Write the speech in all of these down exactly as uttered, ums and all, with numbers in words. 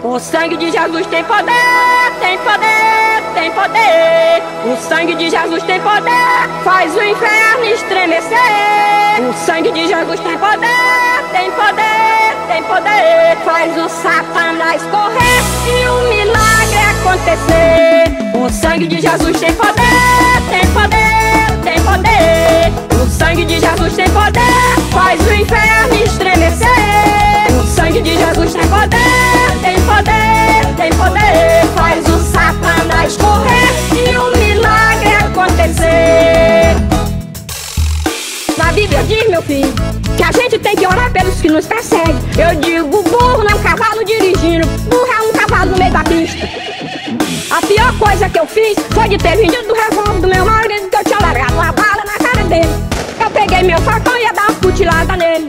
O sangue de Jesus tem poder, tem poder, tem poder. O sangue de Jesus tem poder, faz o inferno estremecer. O sangue de Jesus tem poder, tem poder, tem poder. Faz o Satanás correr e o milagre acontecer. O sangue de Jesus tem poder, tem poder, tem poder. O sangue de Jesus tem poder, faz o inferno estremecer. O sangue de Jesus tem poder, tem poder, tem poder. Faz o Satanás correr e o milagre acontecer. Na Bíblia diz, meu filho, que a gente tem que orar pelos que nos perseguem. Eu digo, burro não é um cavalo dirigindo, burro é um cavalo no meio da pista. A pior coisa que eu fiz foi de ter vendido do revólver do meu marido, que eu tinha largado uma bala na cara dele. Eu peguei meu facão e ia dar uma futilada nele.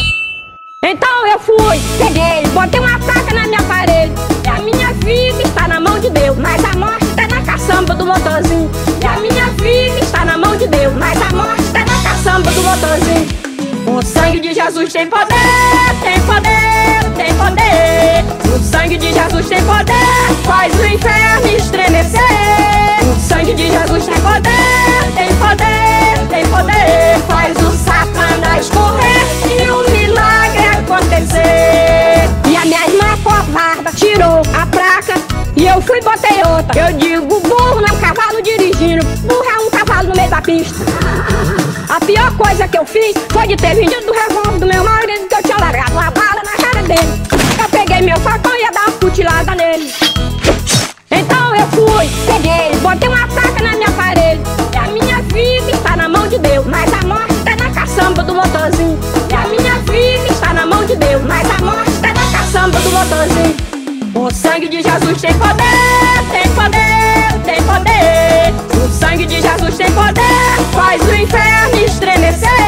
Então eu fui, peguei, botei uma faca na minha parede. E a minha vida está na mão de Deus, mas a morte está na caçamba do motorzinho. E a minha vida está na mão de Deus, mas a morte está na caçamba do motorzinho. O sangue de Jesus tem poder, tem poder, tem poder. O sangue de Jesus tem poder, faz o inferno estremecer. O sangue de Jesus tem poder, tem poder, tem poder. Faz o Satanás correr e o milagre acontecer. E a minha irmã covarda tirou a placa e eu fui e botei outra. Eu digo, burro não é um cavalo dirigindo, burro é um cavalo no meio da pista. A pior coisa que eu fiz foi de ter vendido do revólver do meu marido, que eu tinha largado uma bala na cara dele. Eu peguei meu facão e ia dar uma futilada nele. Então eu fui, peguei, botei uma faca na minha parede. E a minha vida está na mão de Deus, mas a morte está na caçamba do motorzinho. E a minha vida está na mão de Deus, mas a morte está na caçamba do motorzinho. O sangue de Jesus tem poder, tem poder, tem poder. O sangue de Jesus tem poder, faz o inferno estremecer.